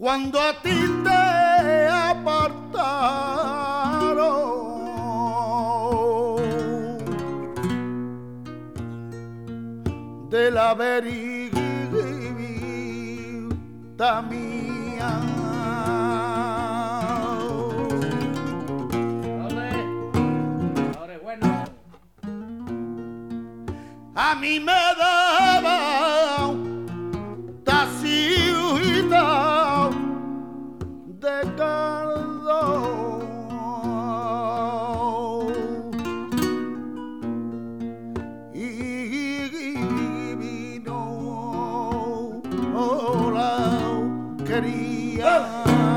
cuando a ti te apartaron de la verita mía. Ahora es bueno. A mí me daba tacita de cardo y vino la quería.